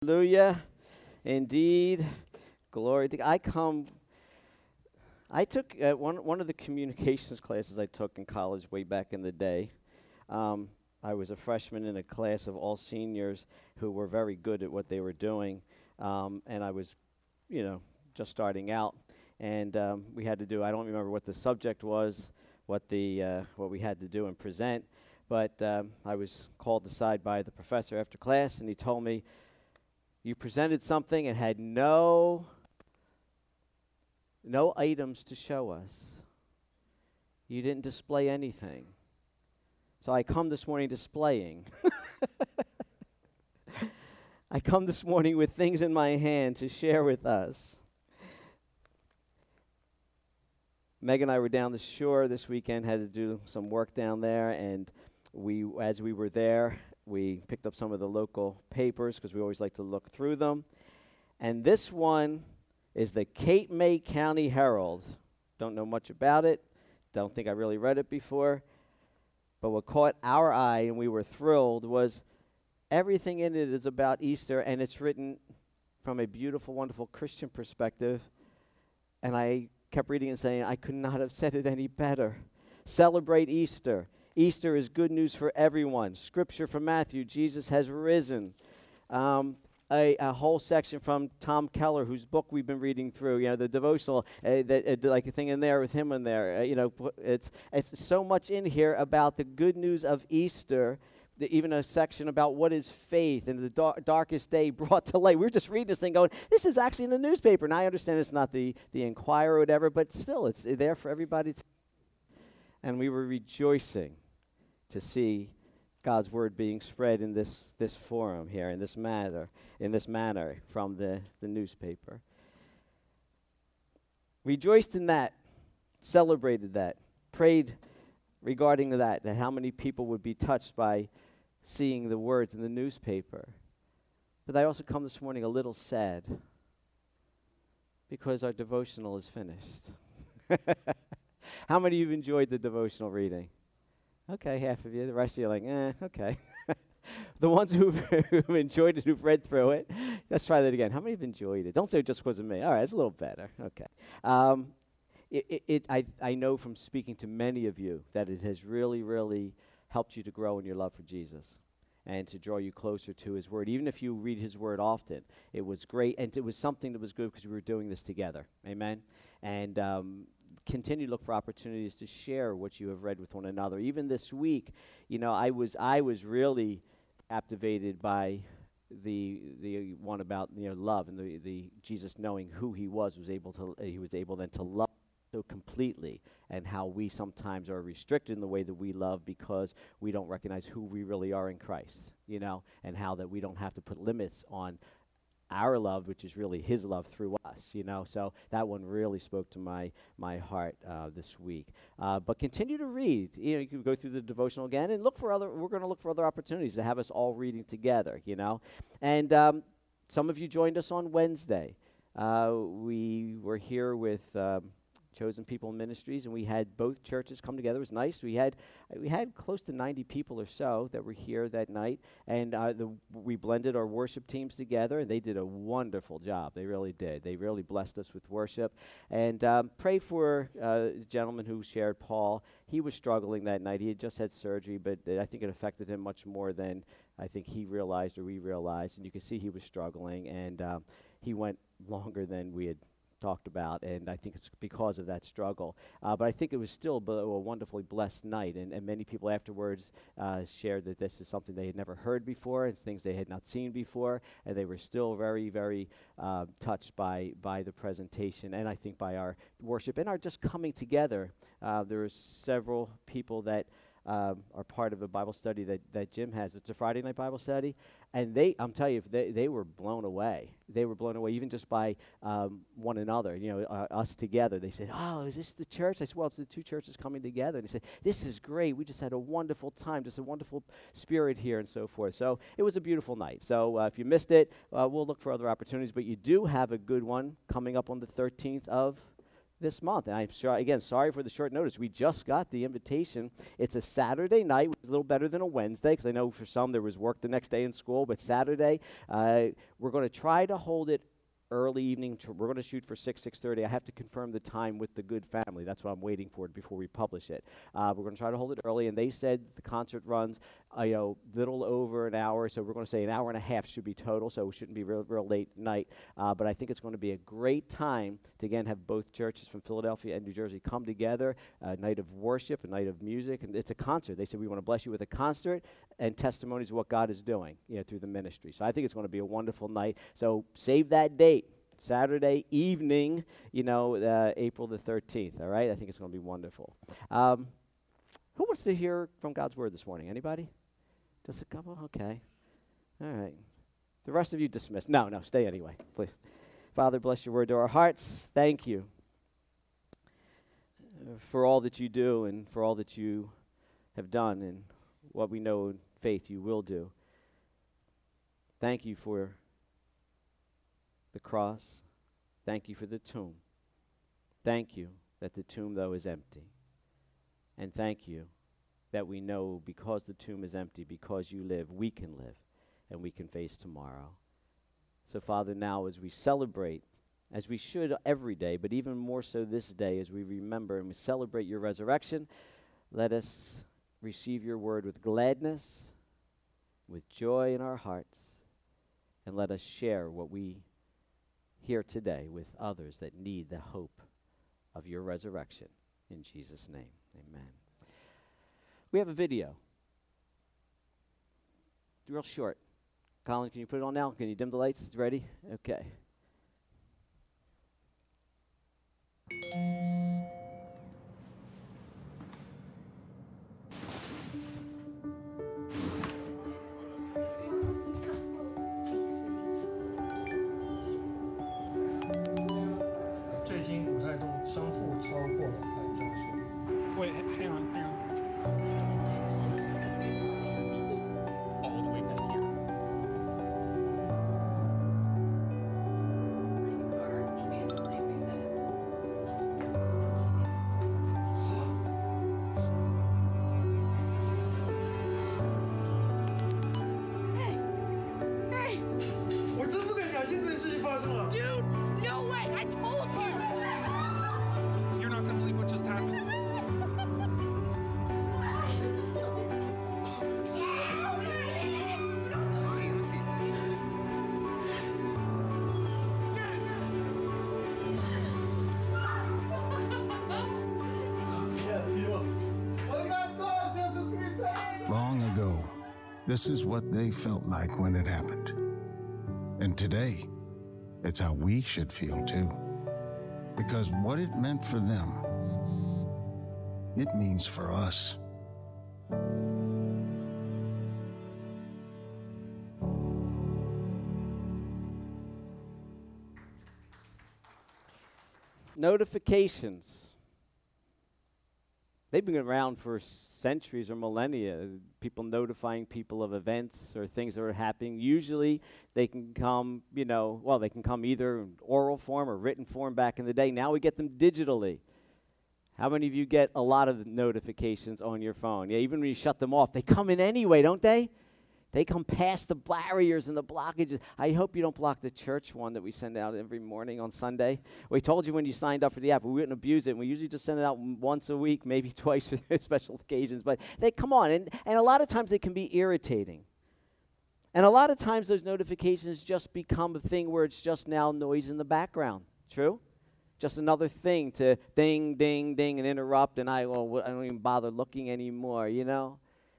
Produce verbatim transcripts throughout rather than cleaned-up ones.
Hallelujah. Indeed. Glory to God. I come, I took uh, one, one of the communications classes I took in college way back in the day. Um, I was a freshman in a class of all seniors who were very good at what they were doing. Um, and I was, you know, just starting out. And um, we had to do, I don't remember what the subject was, what the uh, what we had to do and present. But um, I was called aside by the professor after class, and he told me, you presented something and had no no items to show us. You didn't display anything. So I come this morning displaying. I come this morning with things in my hand to share with us. Meg and I were down the shore this weekend, had to do some work down there, and we, as we were there, we picked up some of the local papers because we always like to look through them. And this one is the Cape May County Herald. Don't know much about it. Don't think I really read it before. But what caught our eye, and we were thrilled, was everything in it is about Easter, and it's written from a beautiful, wonderful Christian perspective. And I kept reading and saying, I could not have said it any better. Celebrate Easter. Easter is good news for everyone. Scripture from Matthew, Jesus has risen. Um, a, a whole section from Tom Keller, whose book we've been reading through, you know, the devotional, uh, that, uh, like a thing in there with him in there. Uh, you know, it's it's so much in here about the good news of Easter, the, even a section about what is faith and the dar- darkest day brought to light. We were just reading this thing going, this is actually in the newspaper. And I understand it's not the, the Enquirer or whatever, but still, it's there for everybody to. And we were rejoicing to see God's word being spread in this, this forum here, in this manner, in this manner from the, the newspaper. Rejoiced in that, celebrated that, prayed regarding that, that how many people would be touched by seeing the words in the newspaper. But I also come this morning a little sad because our devotional is finished. How many of you have enjoyed the devotional reading? Okay, half of you. The rest of you are like, eh, okay. The ones who've, who've enjoyed it, who've read through it, let's try that again. How many have enjoyed it? Don't say it just because of me. All right, it's a little better. Okay. Um, it, it, it, I, I know from speaking to many of you that it has really, really helped you to grow in your love for Jesus and to draw you closer to his word. Even if you read his word often, it was great, and it was something that was good because we were doing this together. Amen? And um, continue to look for opportunities to share what you have read with one another. Even this week, you know, I was I was really captivated by the the one about, you know, love, and the the Jesus knowing who he was was able to uh, he was able then to love so completely, and how we sometimes are restricted in the way that we love because we don't recognize who we really are in Christ, you know, and how that we don't have to put limits on our love, which is really his love through us, you know. So that one really spoke to my my heart uh, this week. Uh, but continue to read. You know, you can go through the devotional again and look for other. We're going to look for other opportunities to have us all reading together, you know. And um, some of you joined us on Wednesday. Uh, we were here with Um, Chosen People Ministries, and we had both churches come together. It was nice. We had we had close to ninety people or so that were here that night, and uh, the, we blended our worship teams together, and they did a wonderful job. They really did. They really blessed us with worship. And um, pray for uh, the gentleman who shared, Paul. He was struggling that night. He had just had surgery, but uh, I think it affected him much more than I think he realized or we realized, and you could see he was struggling, and um, he went longer than we had talked about, and I think it's because of that struggle. Uh, but I think it was still b- a wonderfully blessed night, and, and many people afterwards uh, shared that this is something they had never heard before, and things they had not seen before, and they were still very, very uh, touched by by the presentation, and I think by our worship and our just coming together. Uh, there were several people that um, are part of a Bible study that, that Jim has. It's a Friday night Bible study, and they, I'm telling you, they, they were blown away. They were blown away even just by um, one another, you know, uh, us together. They said, oh, is this the church? I said, well, it's the two churches coming together. And they said, this is great. We just had a wonderful time, just a wonderful spirit here and so forth. So it was a beautiful night. So uh, if you missed it, uh, we'll look for other opportunities. But you do have a good one coming up on the thirteenth of this month. And I'm sure, again, sorry for the short notice. We just got the invitation. It's a Saturday night, which is a little better than a Wednesday, because I know for some there was work the next day in school, but Saturday, uh, we're going to try to hold it early evening. To, we're going to shoot for six, six thirty. I have to confirm the time with the Good Family. That's what I'm waiting for before we publish it. Uh, we're going to try to hold it early, and they said the concert runs, uh, you know, little over an hour, so we're going to say an hour and a half should be total, so it shouldn't be real, real late night. Uh, but I think it's going to be a great time to, again, have both churches from Philadelphia and New Jersey come together, a night of worship, a night of music, and it's a concert. They said, we want to bless you with a concert and testimonies of what God is doing, you know, through the ministry. So I think it's going to be a wonderful night. So save that date. Saturday evening, you know, uh, April the thirteenth, all right? I think it's going to be wonderful. Um, who wants to hear from God's Word this morning? Anybody? Just a couple? Okay. All right. The rest of you dismissed. No, no, stay anyway, please. Father, bless your Word to our hearts. Thank you uh, for all that you do and for all that you have done and what we know in faith you will do. Thank you for the cross. Thank you for the tomb. Thank you that the tomb, though, is empty. And thank you that we know because the tomb is empty, because you live, we can live and we can face tomorrow. So, Father, now as we celebrate, as we should every day, but even more so this day as we remember and we celebrate your resurrection, let us receive your word with gladness, with joy in our hearts, and let us share what we here today with others that need the hope of your resurrection. In Jesus' name, amen. We have a video. Real short. Colin, can you put it on now? Can you dim the lights? Ready? Okay. Wait, h- hang on, hang on. All the way down here. Dude, no way! I told you! You're not gonna believe what just happened. See, let me see. Long ago, this is what they felt like when it happened. And today, it's how we should feel too. Because what it meant for them, it means for us. Notifications. They've been around for centuries or millennia, people notifying people of events or things that are happening. Usually they can come, you know, well, they can come either in oral form or written form back in the day. Now we get them digitally. How many of you get a lot of notifications on your phone? Yeah, even when you shut them off, they come in anyway, don't they? They come past the barriers and the blockages. I hope you don't block the church one that we send out every morning on Sunday. We told you when you signed up for the app, we wouldn't abuse it. We usually just send it out m- once a week, maybe twice for special occasions. But they come on, and, and a lot of times they can be irritating. And a lot of times those notifications just become a thing where it's just now noise in the background. True? Just another thing to ding, ding, ding, and interrupt, and I, well, I don't even bother looking anymore, you know?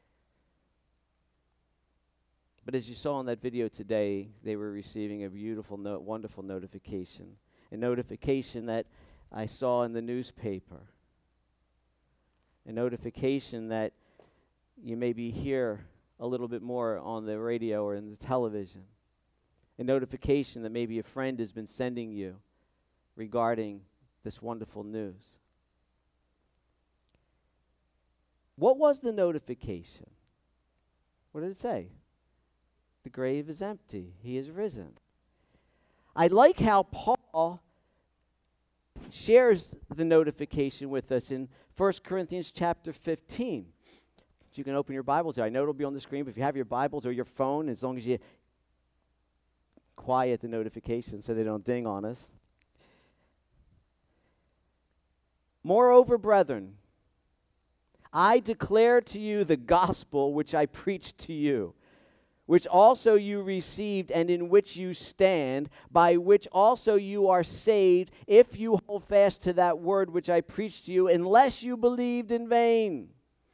But as you saw in that video today, they were receiving a beautiful, no- wonderful notification, a notification that I saw in the newspaper, a notification that you maybe hear a little bit more on the radio or in the television, a notification that maybe a friend has been sending you regarding this wonderful news. What was the notification? What did it say? The grave is empty. He is risen. I like how Paul shares the notification with us in First Corinthians chapter fifteen. So you can open your Bibles there. I know it'll be on the screen, but if you have your Bibles or your phone, as long as you quiet the notifications so they don't ding on us. Moreover, brethren, I declare to you the gospel which I preached to you, which also you received and in which you stand, by which also you are saved, if you hold fast to that word which I preached to you, unless you believed in vain.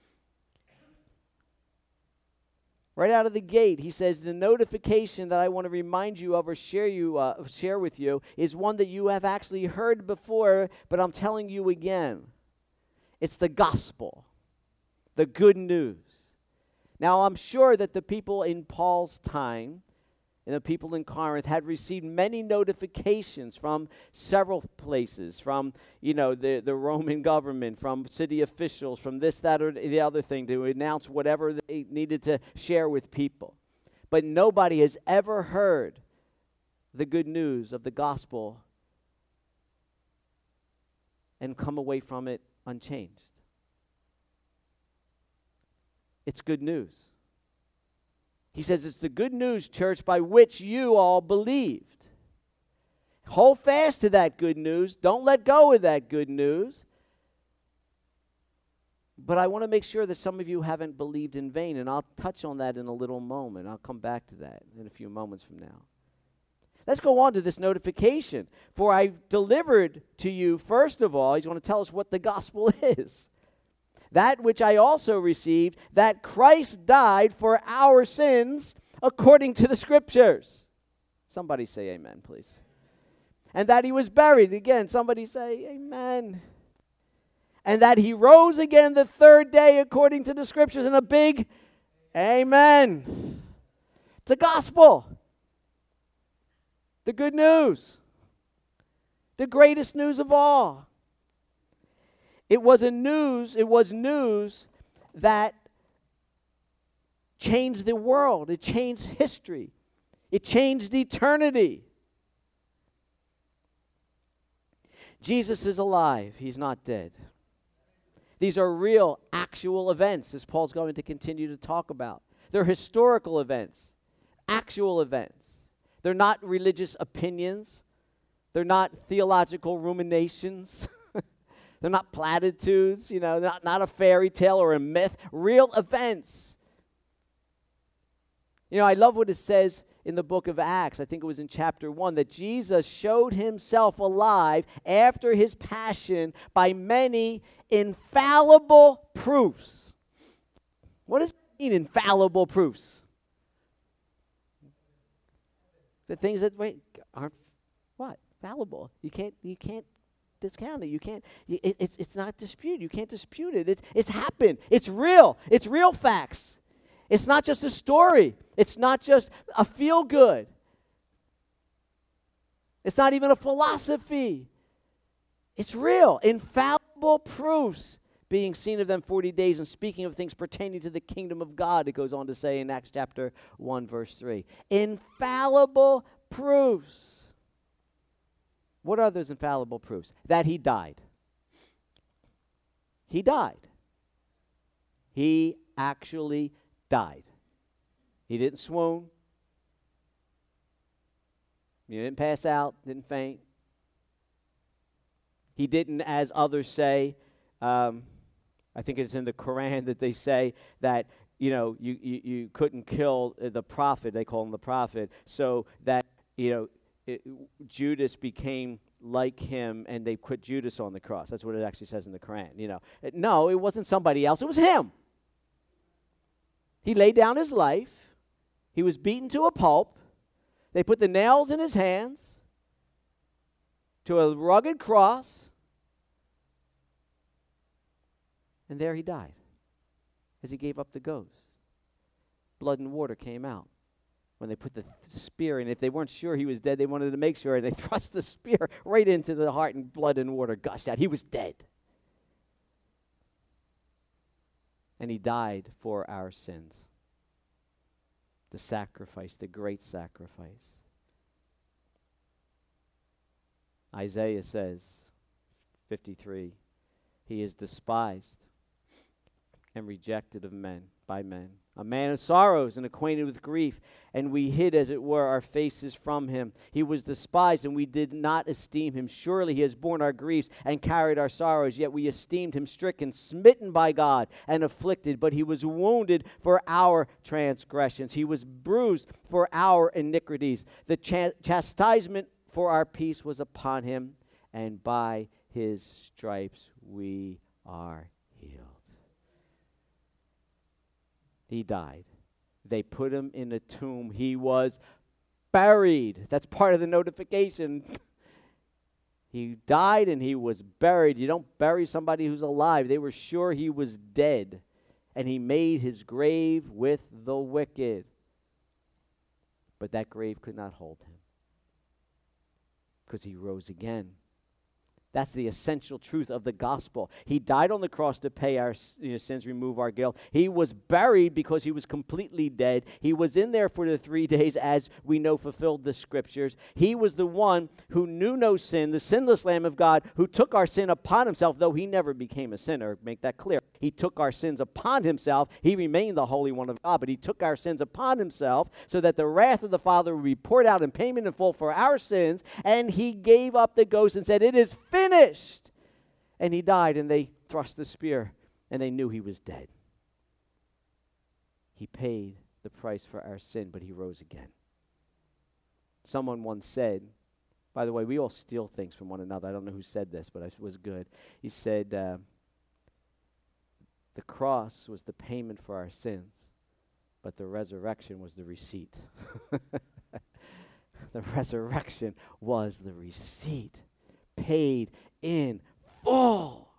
Right out of the gate, he says, the notification that I want to remind you of or share you uh, share with you is one that you have actually heard before, but I'm telling you again. It's the gospel, the good news. Now, I'm sure that the people in Paul's time and the people in Corinth had received many notifications from several places, from, you know, the, the Roman government, from city officials, from this, that, or the other thing, to announce whatever they needed to share with people. But nobody has ever heard the good news of the gospel and come away from it unchanged. It's good news. He says it's the good news, church, by which you all believed. Hold fast to that good news. Don't let go of that good news. But I want to make sure that some of you haven't believed in vain, and I'll touch on that in a little moment. I'll come back to that in a few moments from now. Let's go on to this notification. For I delivered to you, first of all, he's going to tell us what the gospel is. That which I also received, that Christ died for our sins according to the Scriptures. Somebody say amen, please. And that he was buried. Again, somebody say amen. And that he rose again the third day according to the Scriptures. And a big amen. It's the gospel. The good news. The greatest news of all. It was a news, it was news that changed the world. It changed history. It changed eternity. Jesus is alive. He's not dead. These are real, actual events, as Paul's going to continue to talk about. They're historical events, actual events. They're not religious opinions. They're not theological ruminations. They're not platitudes, you know, not, not a fairy tale or a myth. Real events. You know, I love what it says in the book of Acts. I think it was in chapter one, that Jesus showed himself alive after his passion by many infallible proofs. What does that mean, infallible proofs? The things that wait aren't what? Fallible. You can't you can't discount it. You can't, it, it's it's not disputed. You can't dispute it. It's, it's happened. It's real. It's real facts. It's not just a story. It's not just a feel-good. It's not even a philosophy. It's real. Infallible proofs being seen of them forty days and speaking of things pertaining to the kingdom of God, it goes on to say in Acts chapter one, verse three. Infallible proofs. What are those infallible proofs? That he died. He died. He actually died. He didn't swoon. He didn't pass out, didn't faint. He didn't, as others say, um, I think it's in the Quran that they say that, you know, you, you, you couldn't kill the prophet, they call him the prophet, so that, you know, It, Judas became like him, and they put Judas on the cross. That's what it actually says in the Quran. You know, it, no, it wasn't somebody else. It was him. He laid down his life. He was beaten to a pulp. They put the nails in his hands to a rugged cross, and there he died as he gave up the ghost. Blood and water came out when they put the th- spear in. If they weren't sure he was dead, they wanted to make sure, and they thrust the spear right into the heart, and blood and water gushed out. He was dead. And he died for our sins. The sacrifice, the great sacrifice. Isaiah says, fifty-three. He is despised and rejected of men, by men, a man of sorrows and acquainted with grief, and we hid, as it were, our faces from him. He was despised, and we did not esteem him. Surely he has borne our griefs and carried our sorrows, yet we esteemed him stricken, smitten by God, and afflicted. But he was wounded for our transgressions. He was bruised for our iniquities. The cha- chastisement for our peace was upon him, and by his stripes we are healed. He died. They put him in a tomb. He was buried. That's part of the notification. He died and he was buried. You don't bury somebody who's alive. They were sure he was dead. And he made his grave with the wicked. But that grave could not hold him, because he rose again. That's the essential truth of the gospel. He died on the cross to pay our you know, sins, remove our guilt. He was buried because he was completely dead. He was in there for the three days, as we know fulfilled the scriptures. He was the one who knew no sin, the sinless Lamb of God, who took our sin upon himself, though he never became a sinner. Make that clear. He took our sins upon himself. He remained the Holy One of God, but he took our sins upon himself so that the wrath of the Father would be poured out in payment in full for our sins, and he gave up the ghost and said, "It is finished." And he died, and they thrust the spear, and they knew he was dead. He paid the price for our sin, but he rose again. Someone once said, by the way, we all steal things from one another. I don't know who said this, but it was good. He said, uh, the cross was the payment for our sins, but the resurrection was the receipt. The resurrection was the receipt, paid in full.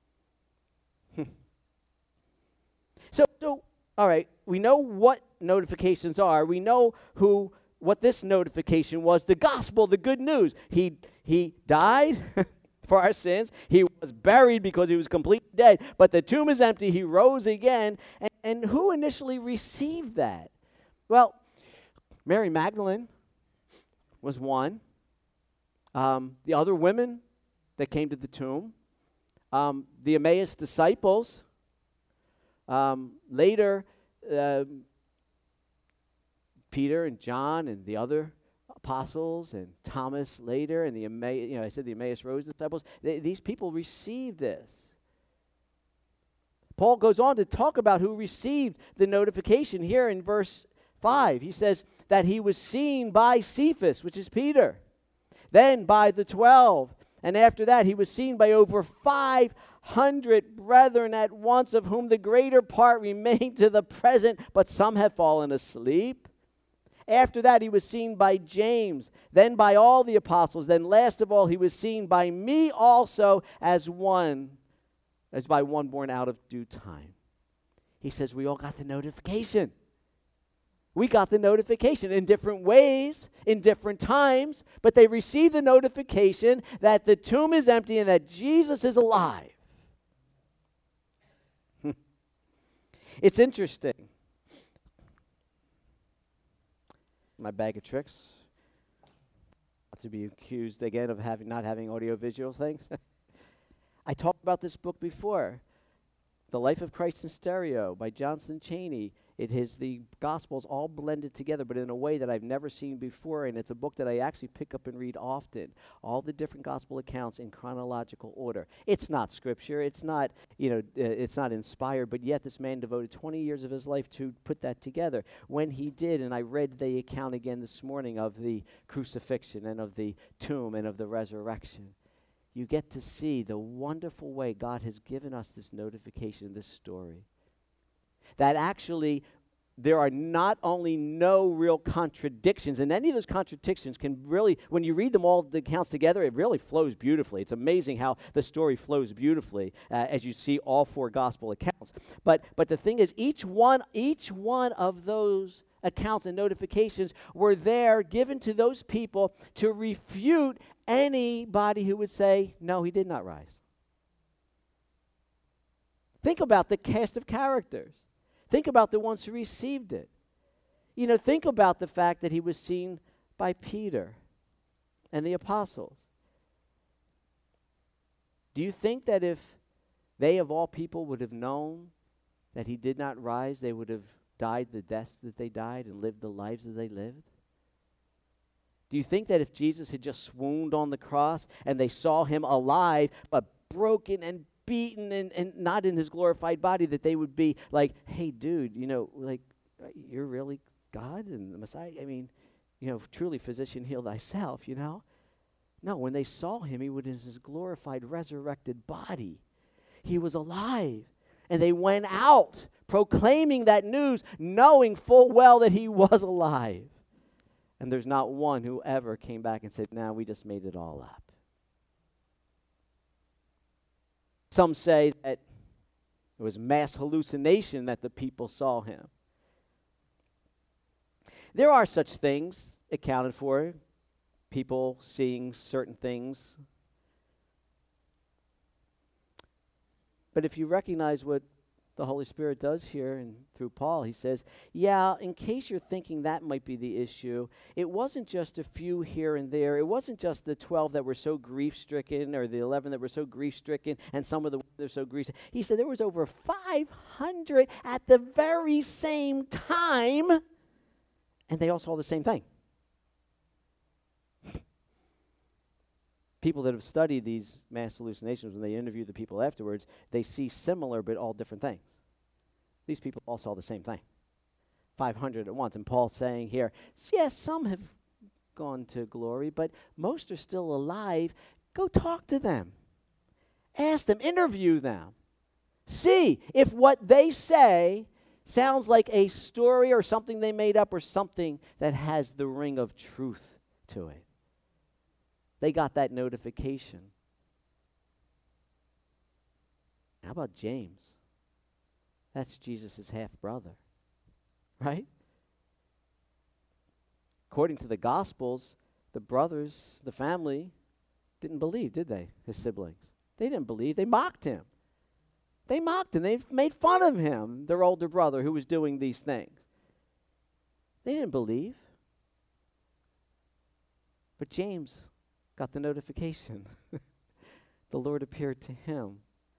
so, so, all right, we know what notifications are. We know who, what this notification was, the gospel, the good news. He, he died for our sins. He was buried because he was completely dead, but the tomb is empty. He rose again. And, and who initially received that? Well, Mary Magdalene was one. Um, the other women that came to the tomb, um, the Emmaus disciples, um, later uh, Peter and John and the other apostles, and Thomas later, and the Emmaus, you know, I said the Emmaus Road disciples. They, these people received this. Paul goes on to talk about who received the notification here in verse five. He says that he was seen by Cephas, which is Peter, then by the twelve, and after that he was seen by over five hundred brethren at once, of whom the greater part remain to the present, but some have fallen asleep. After that, he was seen by James, then by all the apostles. Then last of all, he was seen by me also as one, as by one born out of due time. He says we all got the notification. We got the notification in different ways, in different times, but they received the notification that the tomb is empty and that Jesus is alive. It's interesting. My bag of tricks. Not to be accused again of having not having audio-visual things. I talked about this book before, The Life of Christ in Stereo by Johnson Cheney. It is the Gospels all blended together, but in a way that I've never seen before, and it's a book that I actually pick up and read often. All the different Gospel accounts in chronological order. It's not Scripture. It's not, you know, uh, it's not inspired, but yet this man devoted twenty years of his life to put that together. When he did, and I read the account again this morning of the crucifixion and of the tomb and of the resurrection, you get to see the wonderful way God has given us this notification, this story. That actually there are not only no real contradictions, and any of those contradictions can really, when you read them all, the accounts together, it really flows beautifully. It's amazing how the story flows beautifully uh, as you see all four gospel accounts. But but the thing is, each one, each one of those accounts and notifications were there given to those people to refute anybody who would say, no, he did not rise. Think about the cast of characters. Think about the ones who received it. You know, think about the fact that he was seen by Peter and the apostles. Do you think that if they of all people would have known that he did not rise, they would have died the deaths that they died and lived the lives that they lived? Do you think that if Jesus had just swooned on the cross and they saw him alive but broken and beaten and, and not in his glorified body, that they would be like, hey, dude, you know, like, you're really God and the Messiah? I mean, you know, truly, physician, heal thyself, you know? No, when they saw him, he was in his glorified, resurrected body. He was alive. And they went out proclaiming that news, knowing full well that he was alive. And there's not one who ever came back and said, nah, we just made it all up. Some say that it was mass hallucination that the people saw him. There are such things accounted for, people seeing certain things. But if you recognize what the Holy Spirit does here and through Paul, he says, yeah, in case you're thinking that might be the issue, it wasn't just a few here and there. It wasn't just the twelve that were so grief-stricken or the eleven that were so grief-stricken and some of the that were so grief-stricken. He said there was over five hundred at the very same time, and they all saw the same thing. People that have studied these mass hallucinations, when they interview the people afterwards, they see similar but all different things. These people all saw the same thing. five hundred at once. And Paul's saying here, yes, some have gone to glory, but most are still alive. Go talk to them. Ask them. Interview them. See if what they say sounds like a story or something they made up or something that has the ring of truth to it. They got that notification. How about James? That's Jesus' half-brother, right? According to the Gospels, the brothers, the family, didn't believe, did they, his siblings? They didn't believe. They mocked him. They mocked him. They made fun of him, their older brother who was doing these things. They didn't believe. But James got the notification. The Lord appeared to him.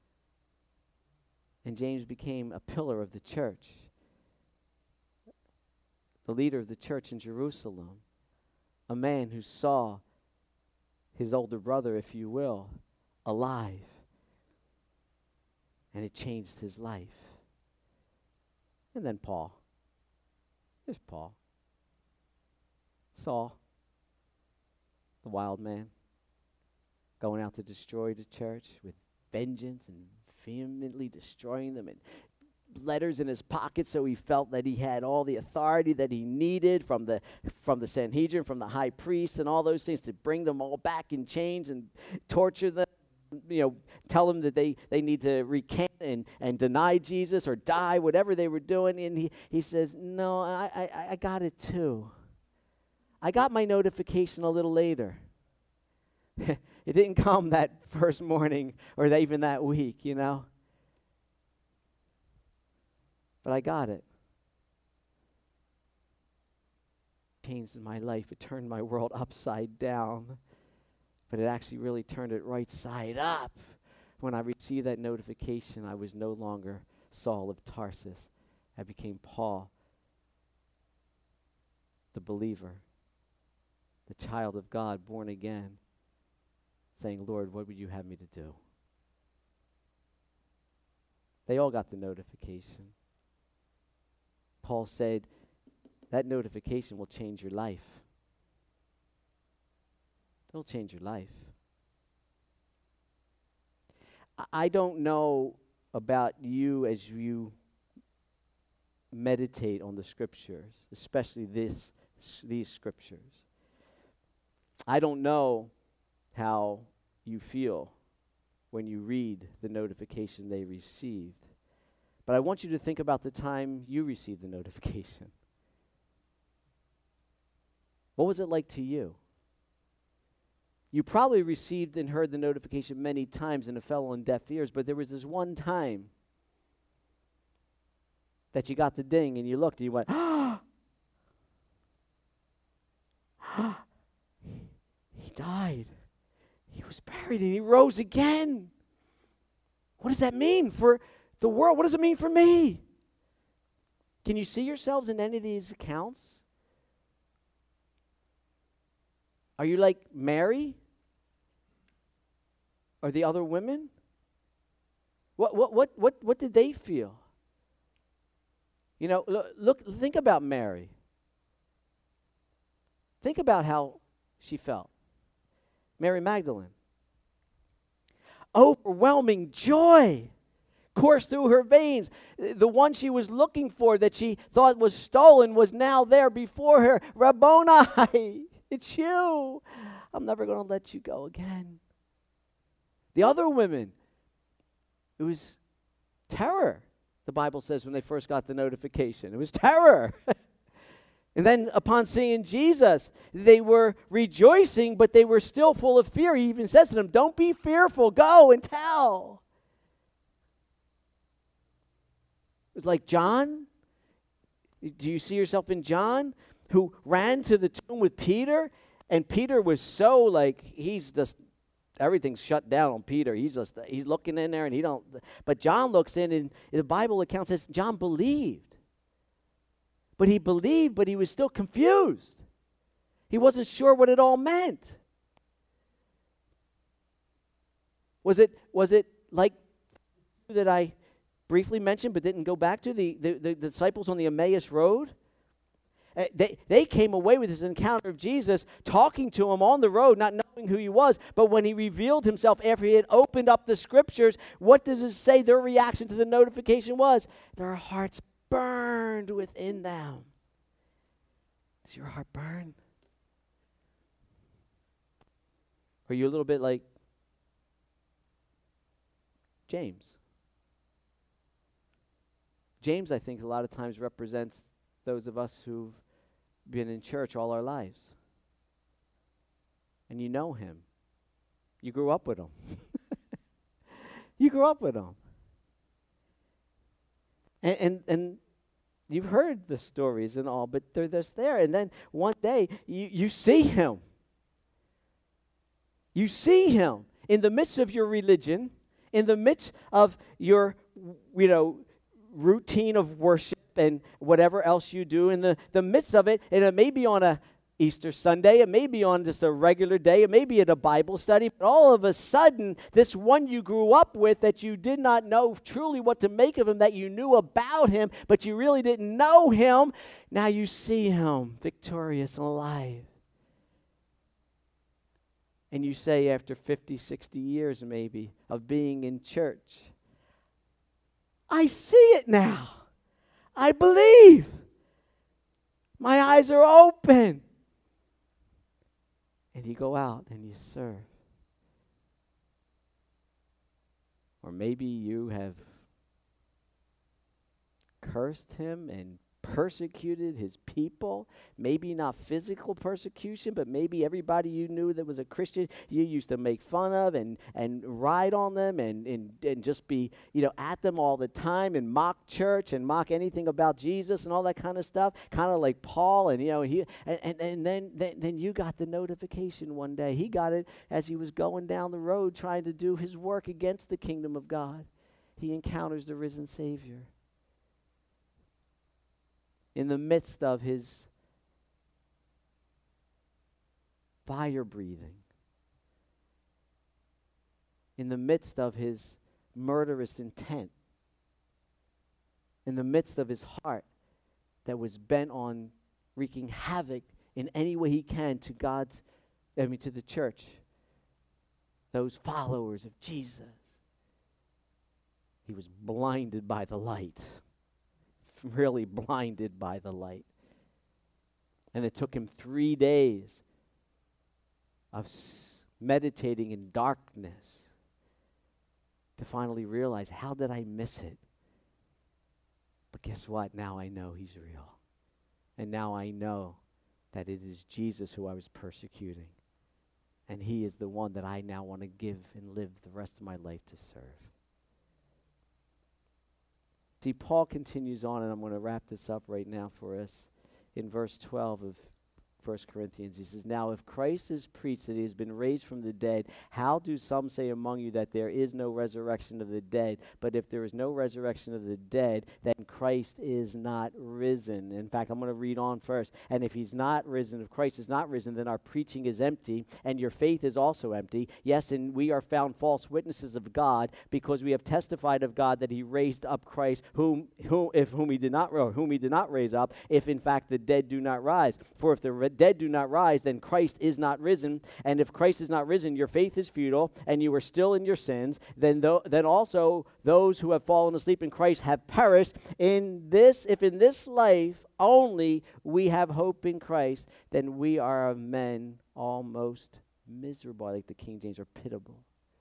And James became a pillar of the church, the leader of the church in Jerusalem, a man who saw his older brother, if you will, alive. And it changed his life. And then Paul. There's Paul. Saul. The wild man, going out to destroy the church with vengeance and vehemently destroying them, and letters in his pocket so he felt that he had all the authority that he needed from the from the Sanhedrin, from the high priest, and all those things to bring them all back in chains and torture them, you know, tell them that they, they need to recant and, and deny Jesus or die, whatever they were doing. And he, he says, no, I, I, I got it too. I got my notification a little later. It didn't come that first morning or that, even that week, you know. But I got it. It changed my life. It turned my world upside down. But it actually really turned it right side up. When I received that notification, I was no longer Saul of Tarsus. I became Paul, the believer, the child of God, born again, saying, Lord, what would you have me to do? They all got the notification. Paul said, that notification will change your life. It'll change your life. I, I don't know about you as you meditate on the scriptures, especially this, these scriptures. I don't know how you feel when you read the notification they received. But I want you to think about the time you received the notification. What was it like to you? You probably received and heard the notification many times and it fell on deaf ears, but there was this one time that you got the ding and you looked and you went, ah! He died. He was buried and he rose again. What does that mean for the world? What does it mean for me? Can you see yourselves in any of these accounts? Are you like Mary or the other women? What what what what what did they feel? You know, look, look think about Mary. Think about how she felt. Mary Magdalene. Overwhelming joy coursed through her veins. The one she was looking for that she thought was stolen was now there before her. Rabboni, it's you. I'm never going to let you go again. The other women, it was terror, the Bible says, when they first got the notification. It was terror. And then upon seeing Jesus, they were rejoicing, but they were still full of fear. He even says to them, don't be fearful, go and tell. It's like John. Do you see yourself in John, who ran to the tomb with Peter? And Peter was so like, he's just, everything's shut down on Peter. He's just, he's looking in there and he don't, but John looks in and the Bible account says John believed. But he believed, but he was still confused. He wasn't sure what it all meant. Was it was it like that I briefly mentioned but didn't go back to, the, the, the disciples on the Emmaus Road? Uh, they, they came away with this encounter of Jesus, talking to him on the road, not knowing who he was. But when he revealed himself after he had opened up the scriptures, what does it say their reaction to the notification was? Their hearts burned within them. Does your heart burn? Are you a little bit like James? James, I think, a lot of times represents those of us who've been in church all our lives. And you know him. You grew up with him. You grew up with him. And, and and you've heard the stories and all, but they're just there. And then one day, you, you see him. You see him in the midst of your religion, in the midst of your, you know, routine of worship and whatever else you do, in the, the midst of it, and it may be on a Easter Sunday, it may be on just a regular day, it may be at a Bible study, but all of a sudden, this one you grew up with that you did not know truly what to make of him, that you knew about him, but you really didn't know him, now you see him victorious and alive. And you say after fifty, sixty years maybe of being in church, I see it now. I believe. My eyes are open. And you go out and you serve. Or maybe you have cursed him and persecuted his people. Maybe not physical persecution, but maybe everybody you knew that was a Christian, you used to make fun of and, and ride on them and, and, and just be, you know, at them all the time and mock church and mock anything about Jesus and all that kind of stuff. Kind of like Paul, and you know, he and, and, and then, then then you got the notification one day. He got it as he was going down the road trying to do his work against the kingdom of God. He encounters the risen Savior. In the midst of his fire breathing, in the midst of his murderous intent, in the midst of his heart that was bent on wreaking havoc in any way he can to God's, I mean to the church, those followers of Jesus, he was blinded by the light. Really blinded by the light. And it took him three days of s- meditating in darkness to finally realize, how did I miss it? But guess what? Now I know he's real. And now I know that it is Jesus who I was persecuting. And he is the one that I now want to give and live the rest of my life to serve. See, Paul continues on, and I'm going to wrap this up right now for us in verse twelve of First Corinthians. He says, now if Christ is preached that he has been raised from the dead, how do some say among you that there is no resurrection of the dead? But if there is no resurrection of the dead, then Christ is not risen. In fact, I'm going to read on first. And if he's not risen, if Christ is not risen, then our preaching is empty, and your faith is also empty. Yes, and we are found false witnesses of God, because we have testified of God that he raised up Christ, whom, whom if whom he did not whom he did not raise up, if in fact the dead do not rise. For if the re- dead do not rise, then Christ is not risen. And if Christ is not risen, your faith is futile, and you are still in your sins. Then, th- then also those who have fallen asleep in Christ have perished. In this, if in this life only we have hope in Christ, then we are of men almost miserable. I like the King James, or pitiable.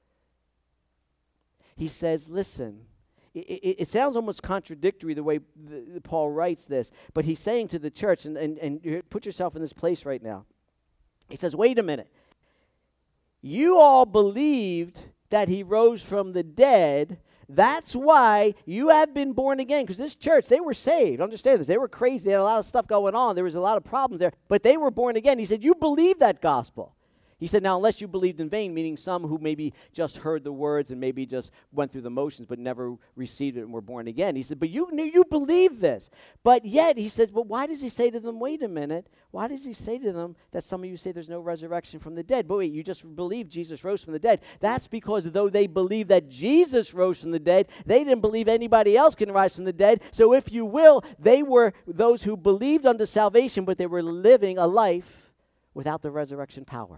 He says, listen, it, it, it sounds almost contradictory the way the, the Paul writes this, but he's saying to the church, and, and, and you put yourself in this place right now. He says, wait a minute. You all believed that he rose from the dead. That's why you have been born again. Because this church, they were saved. Understand this. They were crazy. They had a lot of stuff going on. There was a lot of problems there. But they were born again. He said, you believe that gospel. He said, now, unless you believed in vain, meaning some who maybe just heard the words and maybe just went through the motions but never received it and were born again. He said, but you knew, you believed this. But yet, he says, but why does he say to them, wait a minute, why does he say to them that some of you say there's no resurrection from the dead? But wait, you just believe Jesus rose from the dead. That's because though they believed that Jesus rose from the dead, they didn't believe anybody else can rise from the dead. So if you will, they were those who believed unto salvation, but they were living a life without the resurrection power,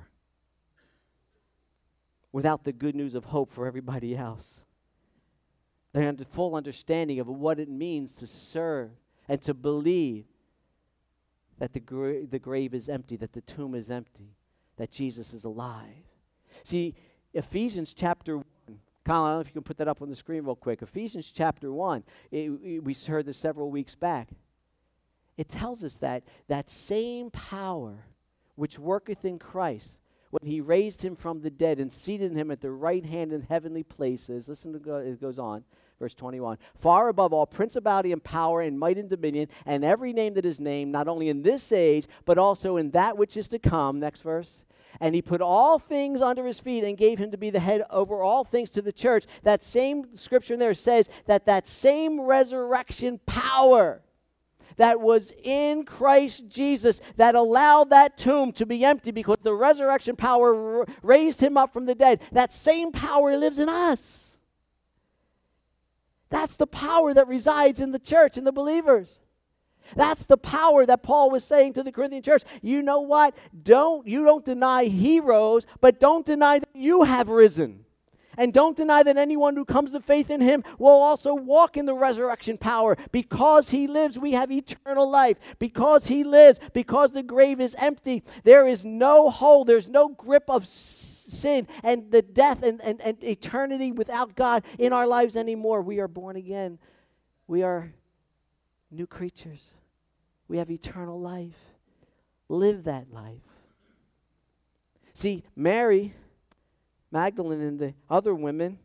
without the good news of hope for everybody else. They had a full understanding of what it means to serve and to believe that the, gra- the grave is empty, that the tomb is empty, that Jesus is alive. See, Ephesians chapter one, Colin, I don't know if you can put that up on the screen real quick. Ephesians chapter one, it, it, we heard this several weeks back. It tells us that that same power which worketh in Christ, when he raised him from the dead and seated him at the right hand in heavenly places, listen to go, it goes on, verse twenty-one, far above all principality and power and might and dominion, and every name that is named, not only in this age, but also in that which is to come. Next verse. And he put all things under his feet and gave him to be the head over all things to the church. That same scripture in there says that that same resurrection power that was in Christ Jesus, that allowed that tomb to be empty because the resurrection power r- raised him up from the dead. That same power lives in us. That's the power that resides in the church, in the believers. That's the power that Paul was saying to the Corinthian church. You know what? Don't, you don't deny he rose, but don't deny that you have risen. And don't deny that anyone who comes to faith in him will also walk in the resurrection power. Because he lives, we have eternal life. Because he lives, because the grave is empty, there is no hold, there's no grip of s- sin and the death and, and, and eternity without God in our lives anymore. We are born again. We are new creatures. We have eternal life. Live that life. See, Mary Magdalene and the other women,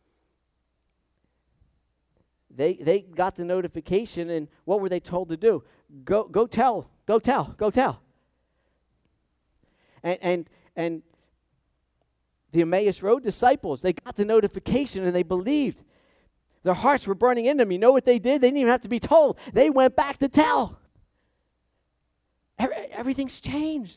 they they got the notification, and what were they told to do? Go go tell, go tell, go tell. And and and the Emmaus Road disciples, they got the notification and they believed. Their hearts were burning in them. You know what they did? They didn't even have to be told. They went back to tell. Every, everything's changed.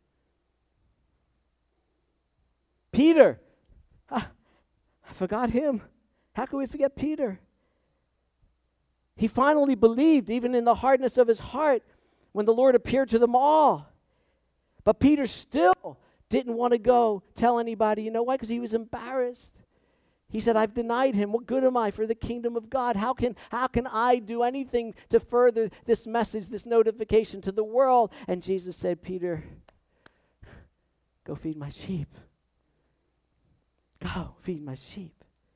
Peter, ah, I forgot him. How can we forget Peter? He finally believed, even in the hardness of his heart, when the Lord appeared to them all. But Peter still didn't want to go tell anybody. You know why? Because he was embarrassed. He said, I've denied him. What good am I for the kingdom of God? How can, how can I do anything to further this message, this notification to the world? And Jesus said, Peter, go feed my sheep. Go, feed my sheep.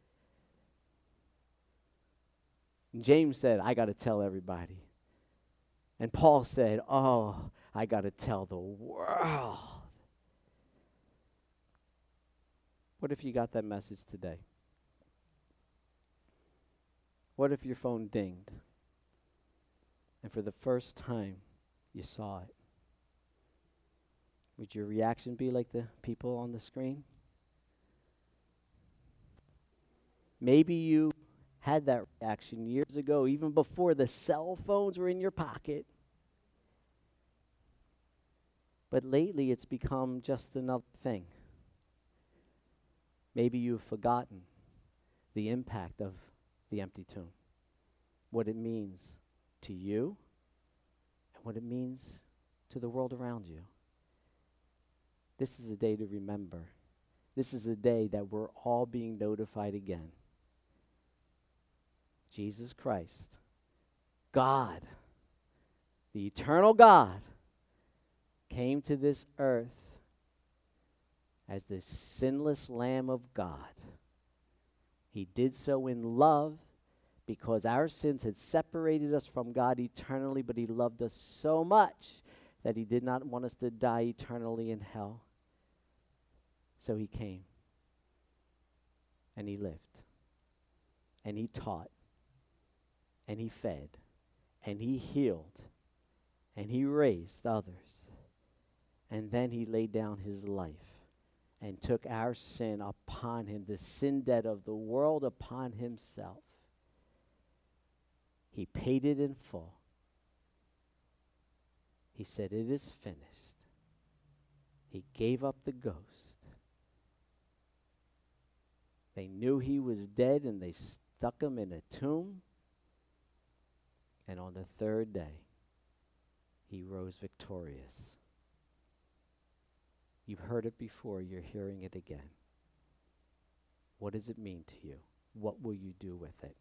And James said, I got to tell everybody. And Paul said, oh, I got to tell the world. What if you got that message today? What if your phone dinged and for the first time you saw it? Would your reaction be like the people on the screen? Maybe you had that reaction years ago, even before the cell phones were in your pocket. But lately it's become just another thing. Maybe you've forgotten the impact of the empty tomb, what it means to you, and what it means to the world around you. This is a day to remember. This is a day that we're all being notified again. Jesus Christ, God, the eternal God, came to this earth as the sinless Lamb of God. He did so in love because our sins had separated us from God eternally, but he loved us so much that he did not want us to die eternally in hell. So he came, and he lived, and he taught, and he fed, and he healed, and he raised others. And then he laid down his life and took our sin upon him, the sin debt of the world upon himself. He paid it in full. He said, "It is finished." He gave up the ghost. They knew he was dead, and they stuck him in a tomb. And on the third day, he rose victorious. You've heard it before, you're hearing it again. What does it mean to you? What will you do with it?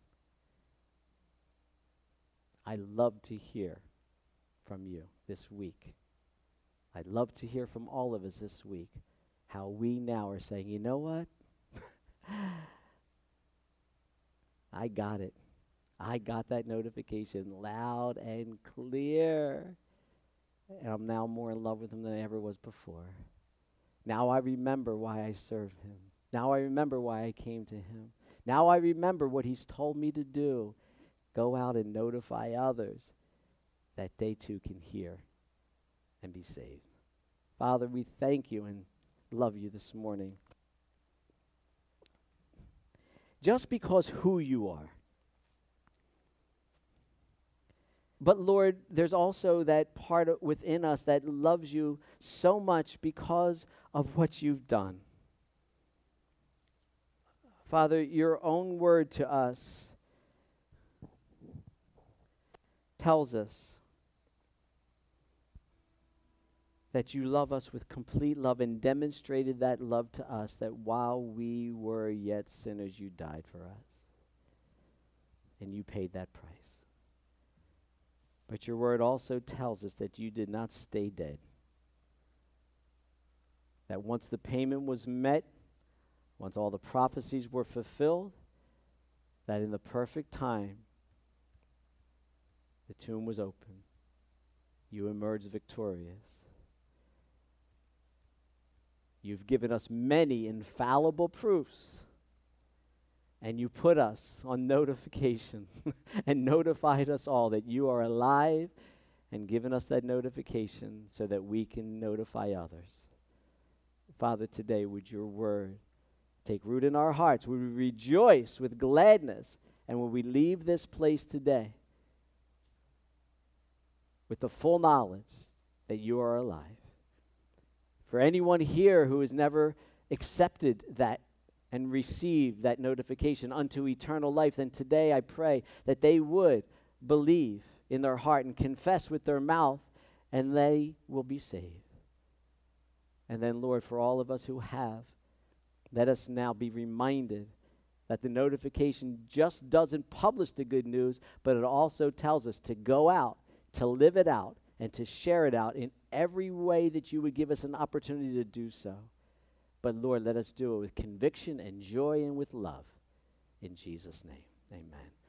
I love to hear from you this week. I'd love to hear from all of us this week how we now are saying, you know what? I got it. I got that notification loud and clear. And I'm now more in love with him than I ever was before. Now I remember why I served him. Now I remember why I came to him. Now I remember what he's told me to do. Go out and notify others that they too can hear and be saved. Father, we thank you and love you this morning. Just because who you are. But Lord, there's also that part of within us that loves you so much because of what you've done. Father, your own word to us tells us that you love us with complete love and demonstrated that love to us, that while we were yet sinners, you died for us. And you paid that price. But your word also tells us that you did not stay dead. That once the payment was met, once all the prophecies were fulfilled, that in the perfect time, the tomb was open. You emerged victorious. You've given us many infallible proofs. And you put us on notification and notified us all that you are alive and given us that notification so that we can notify others. Father, today would your word take root in our hearts. Would we rejoice with gladness, and when we leave this place today with the full knowledge that you are alive. For anyone here who has never accepted that and received that notification unto eternal life, then today I pray that they would believe in their heart and confess with their mouth, and they will be saved. And then, Lord, for all of us who have, let us now be reminded that the notification just doesn't publish the good news, but it also tells us to go out, to live it out, and to share it out in every way that you would give us an opportunity to do so. But Lord, let us do it with conviction and joy and with love. In Jesus' name, amen.